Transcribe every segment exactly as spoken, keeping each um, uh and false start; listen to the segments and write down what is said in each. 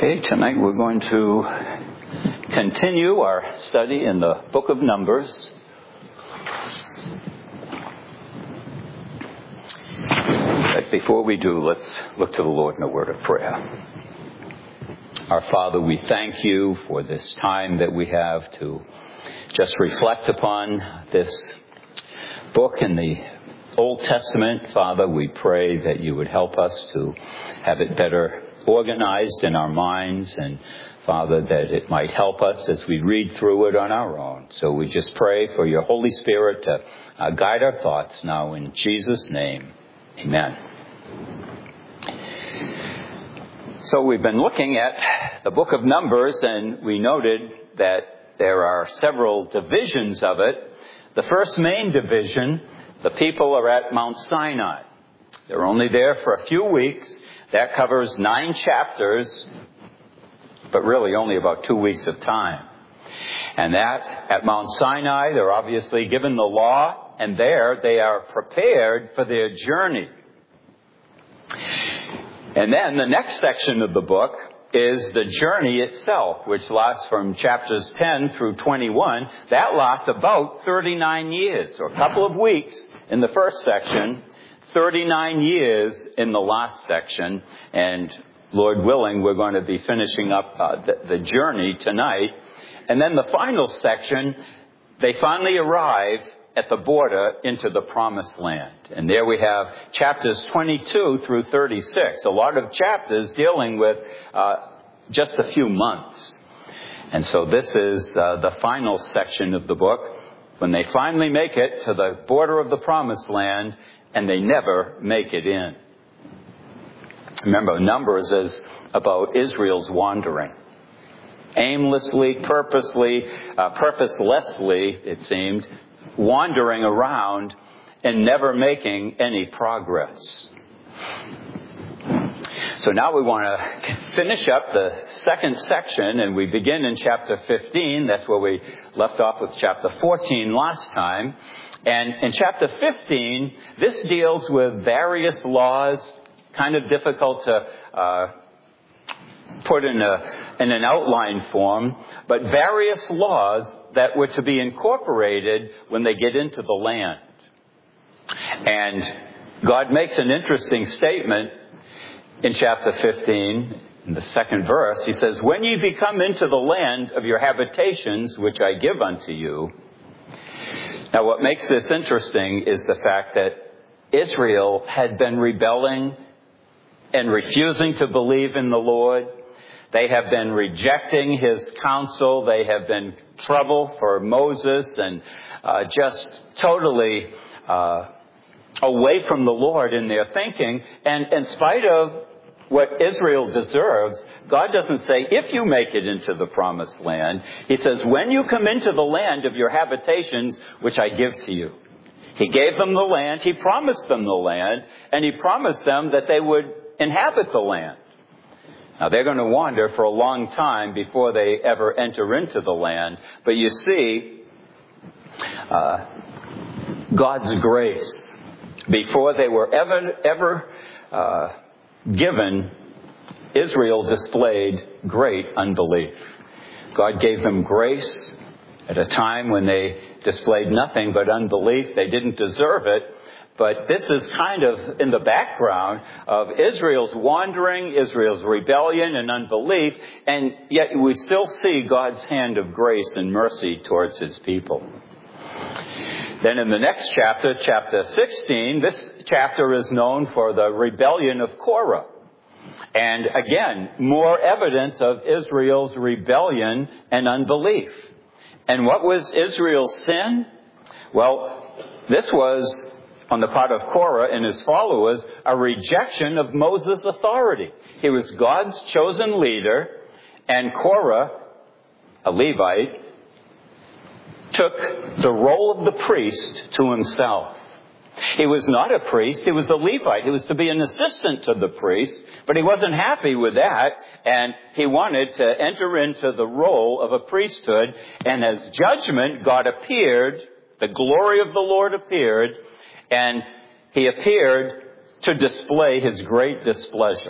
Okay, tonight we're going to continue our study in the book of Numbers. But before we do, let's look to the Lord in a word of prayer. Our Father, we thank you for this time that we have to just reflect upon this book in the Old Testament. Father, we pray that you would help us to have it better organized in our minds, and Father, that it might help us as we read through it on our own. So we just pray for your Holy Spirit to uh, guide our thoughts now in Jesus' name. Amen. So we've been looking at the book of Numbers, and we noted that there are several divisions of it. The first main division, the people are at Mount Sinai. They're only there for a few weeks. That covers nine chapters, but really only about two weeks of time. And that, at Mount Sinai, they're obviously given the law, and there they are prepared for their journey. And then the next section of the book is the journey itself, which lasts from chapters ten through twenty-one. That lasts about thirty-nine years, or a couple of weeks in the first section, thirty-nine years in the last section, and Lord willing, we're going to be finishing up uh, the, the journey tonight. And then the final section, they finally arrive at the border into the Promised Land. And there we have chapters twenty-two through thirty-six, a lot of chapters dealing with uh, just a few months. And so this is uh, the final section of the book, when they finally make it to the border of the Promised Land, and they never make it in. Remember, Numbers is about Israel's wandering. Aimlessly, purposely, uh, purposelessly, it seemed, wandering around and never making any progress. So now we want to finish up the second section, and we begin in chapter fifteen. That's where we left off with chapter fourteen last time. And in chapter fifteen, this deals with various laws, kind of difficult to uh, put in, a, in an outline form, but various laws that were to be incorporated when they get into the land. And God makes an interesting statement in chapter fifteen, in the second verse. He says, "When ye become into the land of your habitations, which I give unto you." Now, what makes this interesting is the fact that Israel had been rebelling and refusing to believe in the Lord. They have been rejecting his counsel. They have been trouble for Moses and uh, just totally uh, away from the Lord in their thinking. And in spite of what Israel deserves, God doesn't say, if you make it into the Promised Land. He says, when you come into the land of your habitations, which I give to you. He gave them the land. He promised them the land. And he promised them that they would inhabit the land. Now, they're going to wander for a long time before they ever enter into the land. But you see, uh, God's grace, before they were ever, ever uh, given, Israel displayed great unbelief. God gave them grace at a time when they displayed nothing but unbelief. They didn't deserve it. But this is kind of in the background of Israel's wandering, Israel's rebellion and unbelief, and yet we still see God's hand of grace and mercy towards his people. Then in the next chapter, chapter sixteen, this chapter is known for the rebellion of Korah. And again, more evidence of Israel's rebellion and unbelief. And what was Israel's sin? Well, this was, on the part of Korah and his followers, a rejection of Moses' authority. He was God's chosen leader, and Korah, a Levite, took the role of the priest to himself. He was not a priest, he was a Levite. He was to be an assistant to the priest, but he wasn't happy with that, and he wanted to enter into the role of a priesthood. And as judgment, God appeared, the glory of the Lord appeared, and he appeared to display his great displeasure.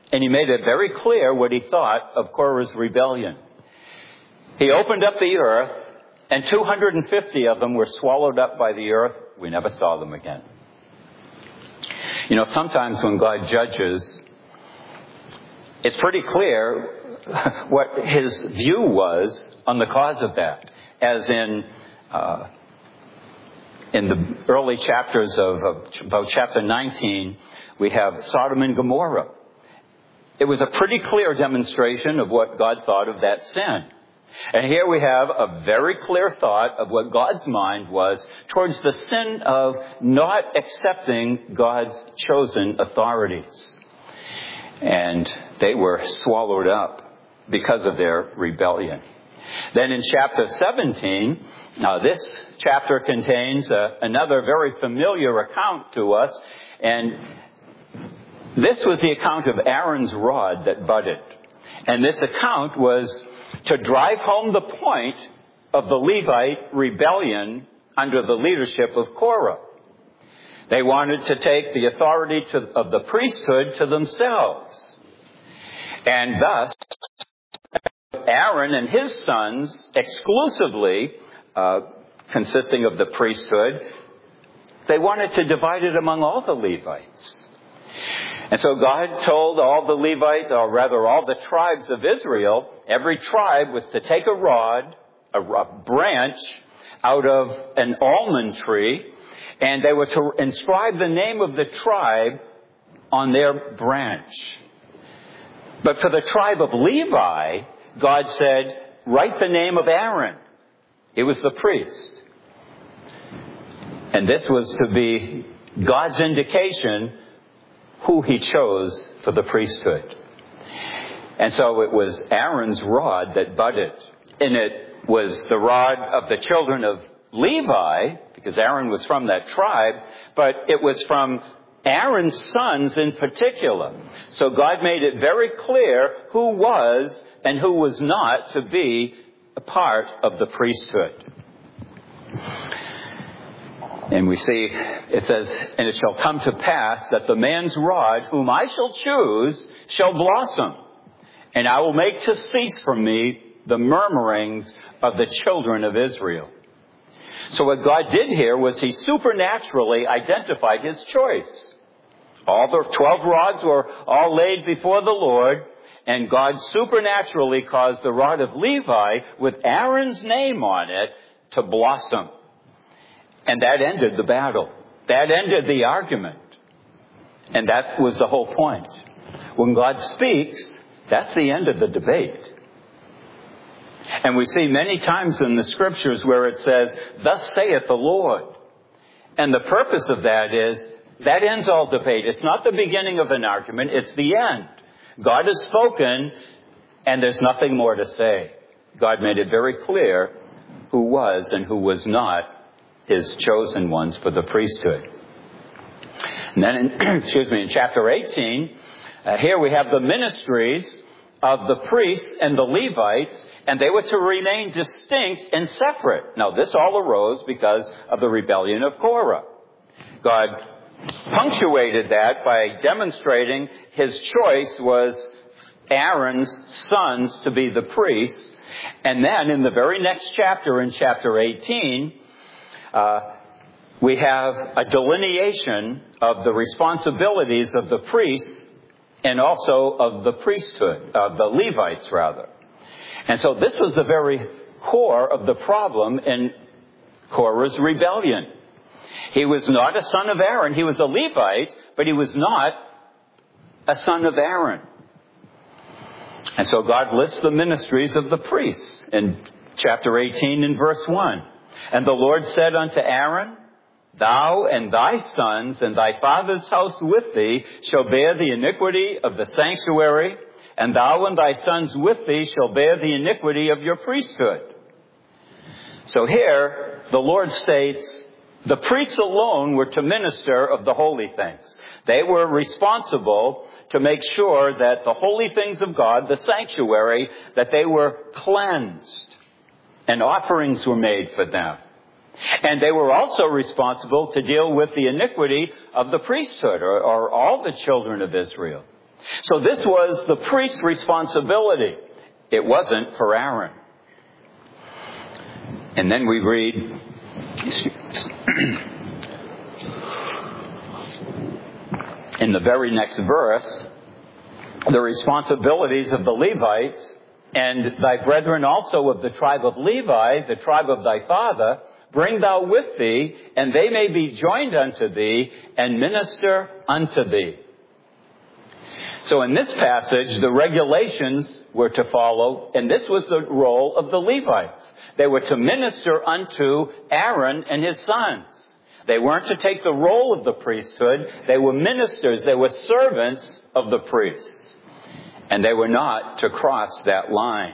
And he made it very clear what he thought of Korah's rebellion. He opened up the earth, and two hundred fifty of them were swallowed up by the earth. We never saw them again. You know, sometimes when God judges, it's pretty clear what his view was on the cause of that. As in, uh, in the early chapters of, of about chapter nineteen, we have Sodom and Gomorrah. It was a pretty clear demonstration of what God thought of that sin. And here we have a very clear thought of what God's mind was towards the sin of not accepting God's chosen authorities. And they were swallowed up because of their rebellion. Then in chapter seventeen, now this chapter contains uh, another very familiar account to us. And this was the account of Aaron's rod that budded. And this account was to drive home the point of the Levite rebellion under the leadership of Korah. They wanted to take the authority to, of the priesthood to themselves. And thus, Aaron and his sons, exclusively uh, consisting of the priesthood, they wanted to divide it among all the Levites. And so God told all the Levites, or rather all the tribes of Israel, every tribe was to take a rod, a, a branch, out of an almond tree, and they were to inscribe the name of the tribe on their branch. But for the tribe of Levi, God said, write the name of Aaron. He was the priest. And this was to be God's indication who he chose for the priesthood. And so it was Aaron's rod that budded. And it was the rod of the children of Levi, because Aaron was from that tribe, but it was from Aaron's sons in particular. So God made it very clear who was and who was not to be a part of the priesthood. And we see, it says, and it shall come to pass that the man's rod, whom I shall choose, shall blossom. And I will make to cease from me the murmurings of the children of Israel. So what God did here was he supernaturally identified his choice. All the twelve rods were all laid before the Lord, and God supernaturally caused the rod of Levi with Aaron's name on it to blossom. And that ended the battle. That ended the argument. And that was the whole point. When God speaks, that's the end of the debate. And we see many times in the scriptures where it says, thus saith the Lord. And the purpose of that is, that ends all debate. It's not the beginning of an argument, it's the end. God has spoken, and there's nothing more to say. God made it very clear who was and who was not his chosen ones for the priesthood. And then, in, excuse me, in chapter eighteen, uh, here we have the ministries of the priests and the Levites, and they were to remain distinct and separate. Now, this all arose because of the rebellion of Korah. God punctuated that by demonstrating his choice was Aaron's sons to be the priests. And then in the very next chapter, in chapter eighteen, uh, we have a delineation of the responsibilities of the priests and also of the priesthood, of the Levites rather. And so this was the very core of the problem in Korah's rebellion. He was not a son of Aaron. He was a Levite, but he was not a son of Aaron. And so God lists the ministries of the priests in chapter eighteen in verse one. And the Lord said unto Aaron, thou and thy sons and thy father's house with thee shall bear the iniquity of the sanctuary, and thou and thy sons with thee shall bear the iniquity of your priesthood. So here, the Lord states, the priests alone were to minister of the holy things. They were responsible to make sure that the holy things of God, the sanctuary, that they were cleansed and offerings were made for them. And they were also responsible to deal with the iniquity of the priesthood, or, or all the children of Israel. So this was the priest's responsibility. It wasn't for Aaron. And then we read, in the very next verse, the responsibilities of the Levites, and thy brethren also of the tribe of Levi, the tribe of thy father, bring thou with thee, and they may be joined unto thee, and minister unto thee. So in this passage, the regulations were to follow, and this was the role of the Levites. They were to minister unto Aaron and his sons. They weren't to take the role of the priesthood. They were ministers. They were servants of the priests. And they were not to cross that line.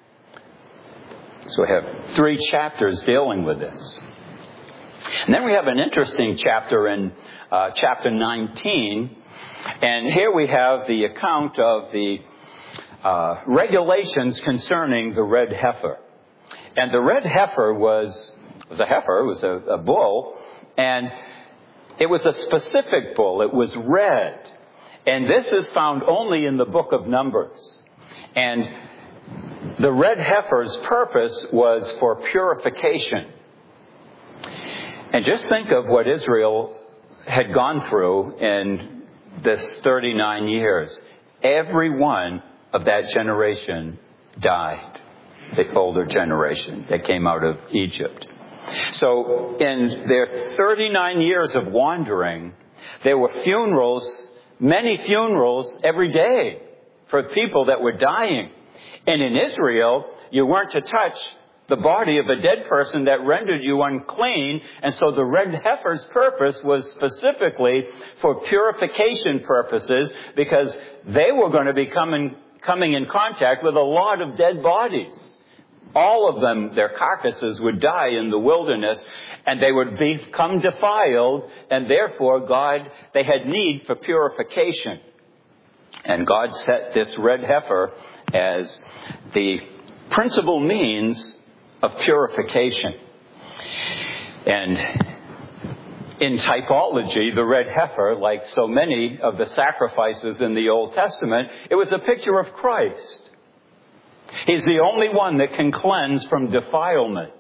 So we have three chapters dealing with this. And then we have an interesting chapter in uh, chapter nineteen. And here we have the account of the uh, regulations concerning the red heifer. And the red heifer was, was a heifer, it was a, a bull, and it was a specific bull. It was red. And this is found only in the book of Numbers. And the red heifer's purpose was for purification. And just think of what Israel had gone through in this thirty-nine years. Every one of that generation died. The older generation that came out of Egypt. So in their thirty-nine years of wandering, there were funerals, many funerals every day for people that were dying. And in Israel, you weren't to touch the body of a dead person that rendered you unclean. And so the red heifer's purpose was specifically for purification purposes, because they were going to be coming, coming in contact with a lot of dead bodies. All of them, their carcasses would die in the wilderness, and they would become defiled, and therefore God, they had need for purification. And God set this red heifer as the principal means of purification. And in typology, the red heifer, like so many of the sacrifices in the Old Testament, it was a picture of Christ. He's the only one that can cleanse from defilement.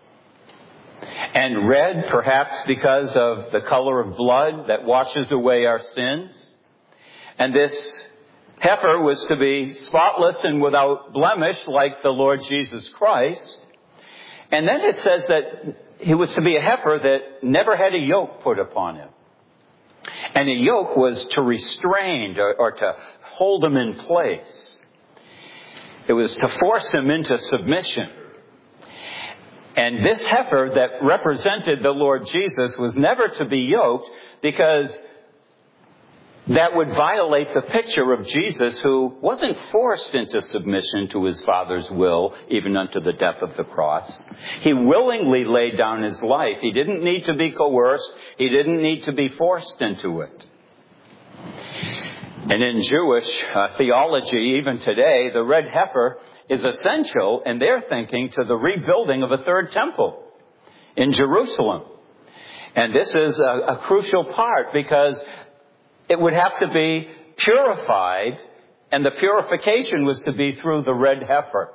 And red, perhaps because of the color of blood that washes away our sins. And this heifer was to be spotless and without blemish, like the Lord Jesus Christ. And then it says that he was to be a heifer that never had a yoke put upon him. And a yoke was to restrain or, or to hold him in place. It was to force him into submission. And this heifer that represented the Lord Jesus was never to be yoked, because that would violate the picture of Jesus, who wasn't forced into submission to his Father's will, even unto the death of the cross. He willingly laid down his life. He didn't need to be coerced. He didn't need to be forced into it. And in Jewish uh, theology, even today, the red heifer is essential in their thinking to the rebuilding of a third temple in Jerusalem. And this is a, a crucial part, because it would have to be purified, and the purification was to be through the red heifer.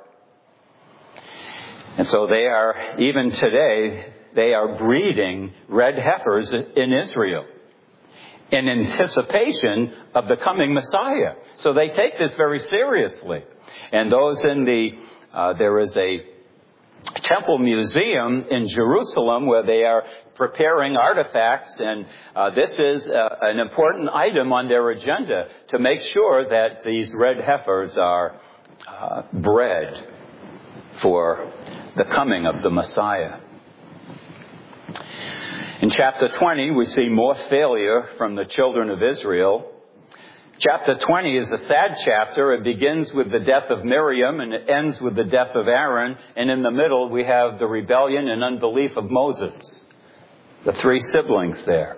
And so they are, even today, they are breeding red heifers in Israel in anticipation of the coming Messiah. So they take this very seriously. And those in the, uh, there is a temple museum in Jerusalem where they are preparing artifacts, and uh, this is uh, an important item on their agenda, to make sure that these red heifers are uh, bred for the coming of the Messiah. In chapter twenty, we see more failure from the children of Israel. Chapter twenty is a sad chapter. It begins with the death of Miriam, and it ends with the death of Aaron. And in the middle, we have the rebellion and unbelief of Moses, the three siblings there.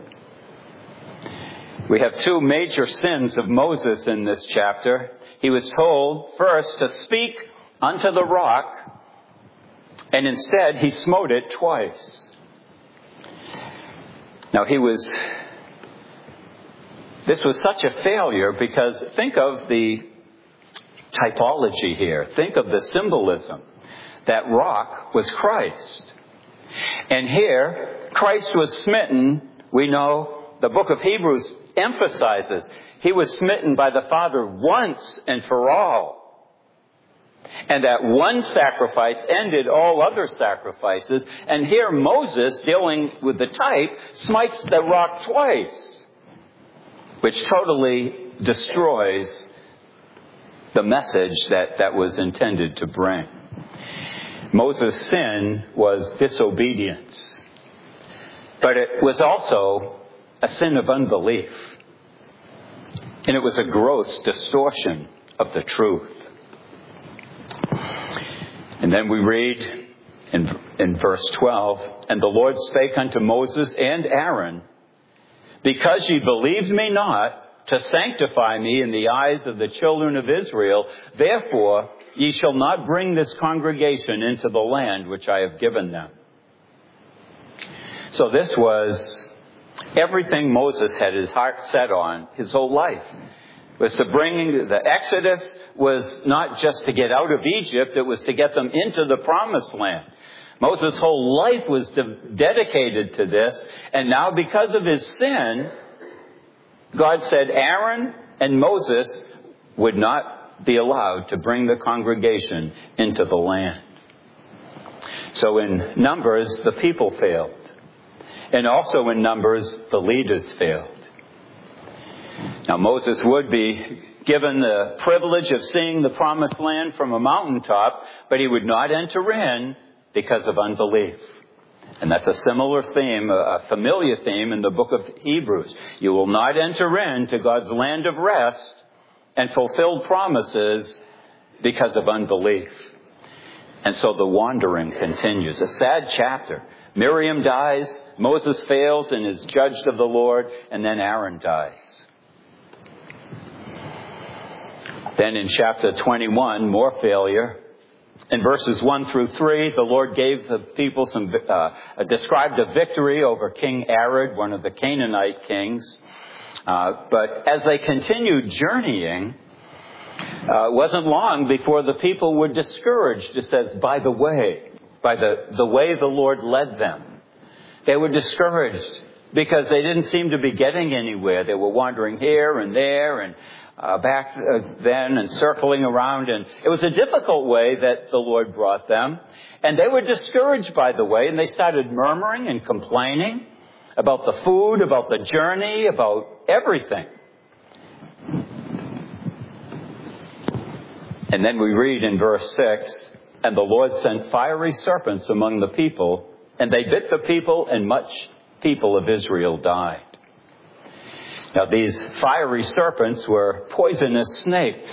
We have two major sins of Moses in this chapter. He was told first to speak unto the rock, and instead he smote it twice. Now he was this was such a failure because think of the typology here. Think of the symbolism. That rock was Christ. And here, Christ was smitten. We know the book of Hebrews emphasizes he was smitten by the Father once and for all. And that one sacrifice ended all other sacrifices. And here Moses, dealing with the type, smites the rock twice, which totally destroys the message that that was intended to bring. Moses' sin was disobedience, but it was also a sin of unbelief. And it was a gross distortion of the truth. And then we read in, in verse twelve, "And the Lord spake unto Moses and Aaron, because ye believed me not, to sanctify me in the eyes of the children of Israel, therefore ye shall not bring this congregation into the land which I have given them." So this was everything Moses had his heart set on his whole life. Was to bring the Exodus was not just to get out of Egypt, it was to get them into the promised land. Moses' whole life was de- dedicated to this, and now because of his sin, God said Aaron and Moses would not be allowed to bring the congregation into the land. So in Numbers, the people failed. And also in Numbers, the leaders failed. Now Moses would be given the privilege of seeing the promised land from a mountaintop, but he would not enter in because of unbelief. And that's a similar theme, a familiar theme in the book of Hebrews. You will not enter into God's land of rest and fulfill promises because of unbelief. And so the wandering continues. A sad chapter. Miriam dies, Moses fails and is judged of the Lord, and then Aaron dies. Then in chapter twenty-one, more failure. In verses one through three, the Lord gave the people some, uh, described a victory over King Arad, one of the Canaanite kings. Uh, but as they continued journeying, uh, it wasn't long before the people were discouraged. It says, by the way, by the, the way the Lord led them. They were discouraged because they didn't seem to be getting anywhere. They were wandering here and there and Uh, back uh, then and circling around. And it was a difficult way that the Lord brought them. And they were discouraged by the way. And they started murmuring and complaining about the food, about the journey, about everything. And then we read in verse six, "And the Lord sent fiery serpents among the people, and they bit the people, and much people of Israel died." Now, these fiery serpents were poisonous snakes.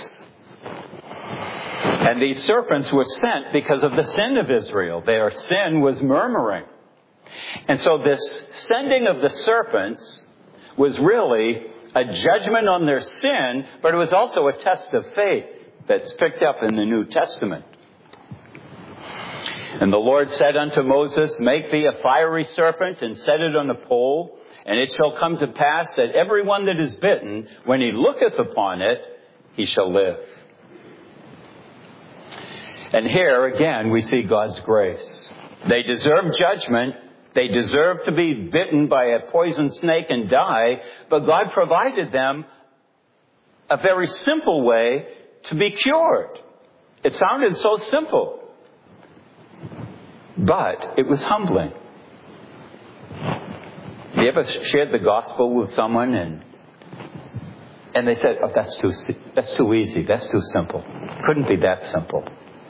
And these serpents were sent because of the sin of Israel. Their sin was murmuring. And so this sending of the serpents was really a judgment on their sin, but it was also a test of faith that's picked up in the New Testament. "And the Lord said unto Moses, Make thee a fiery serpent and set it on a pole. And it shall come to pass that every one that is bitten, when he looketh upon it, he shall live." And here again we see God's grace. They deserve judgment. They deserve to be bitten by a poison snake and die. But God provided them a very simple way to be cured. It sounded so simple. But it was humbling. Have you ever shared the gospel with someone and and they said, "Oh, that's too that's too easy. That's too simple. Couldn't be that simple."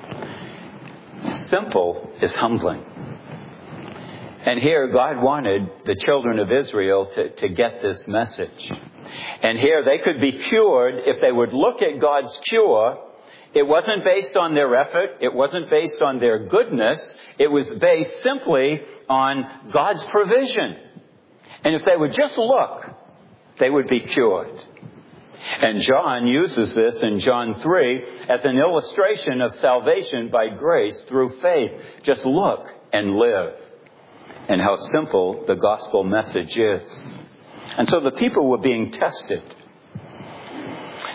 Simple is humbling. And here God wanted the children of Israel to, to get this message. And here they could be cured if they would look at God's cure. It wasn't based on their effort. It wasn't based on their goodness. It was based simply on God's provision. And if they would just look, they would be cured. And John uses this in John three as an illustration of salvation by grace through faith. Just look and live. And how simple the gospel message is. And so the people were being tested.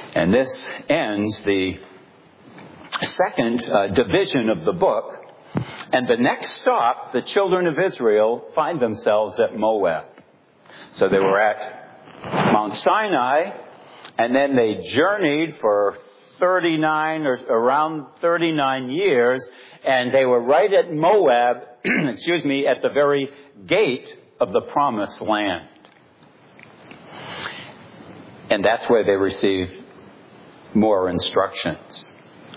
And this ends the second uh, division of the book. And the next stop, the children of Israel find themselves at Moab. So they were at Mount Sinai, and then they journeyed for thirty-nine or around thirty-nine years, and they were right at Moab, excuse me, at the very gate of the promised land. And that's where they received more instructions.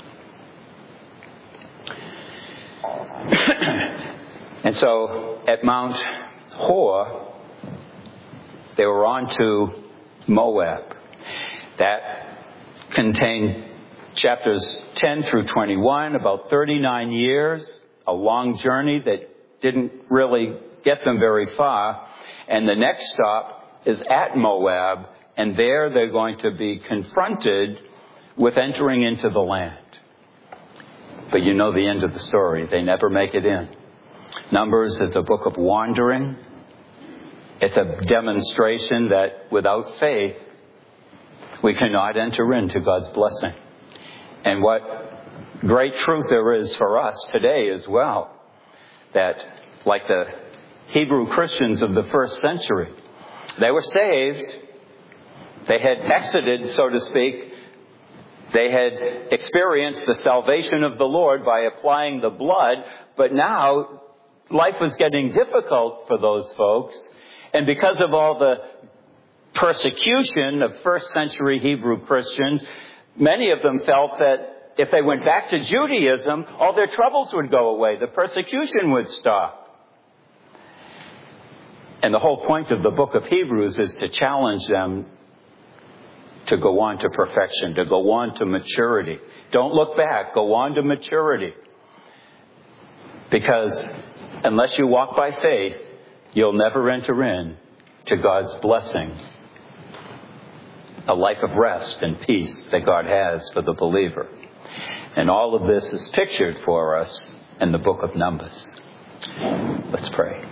And so at Mount Hor, they were on to Moab. That contained chapters ten through twenty-one, about thirty-nine years, a long journey that didn't really get them very far. And the next stop is at Moab, and there they're going to be confronted with entering into the land. But you know the end of the story. They never make it in. Numbers is a book of wandering. It's a demonstration that without faith, we cannot enter into God's blessing. And what great truth there is for us today as well, that like the Hebrew Christians of the first century, they were saved. They had exited, so to speak. They had experienced the salvation of the Lord by applying the blood, but now life was getting difficult for those folks. And because of all the persecution of first century Hebrew Christians, many of them felt that if they went back to Judaism, all their troubles would go away. The persecution would stop. And the whole point of the book of Hebrews is to challenge them to go on to perfection, to go on to maturity. Don't look back. Go on to maturity. Because unless you walk by faith, you'll never enter in to God's blessing, a life of rest and peace that God has for the believer. And all of this is pictured for us in the book of Numbers. Let's pray.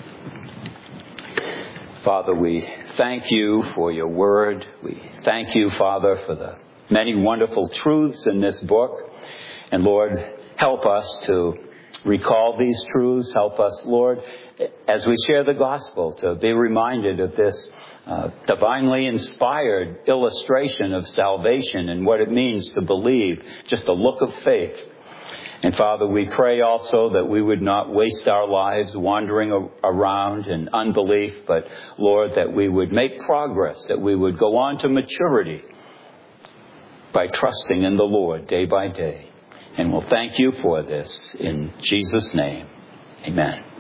Father, we thank you for your word. We thank you, Father, for the many wonderful truths in this book. And Lord, help us to recall these truths. Help us, Lord, as we share the gospel, to be reminded of this uh, divinely inspired illustration of salvation and what it means to believe, just a look of faith. And Father, we pray also that we would not waste our lives wandering around in unbelief, but Lord, that we would make progress, that we would go on to maturity by trusting in the Lord day by day. And we'll thank you for this in Jesus' name. Amen.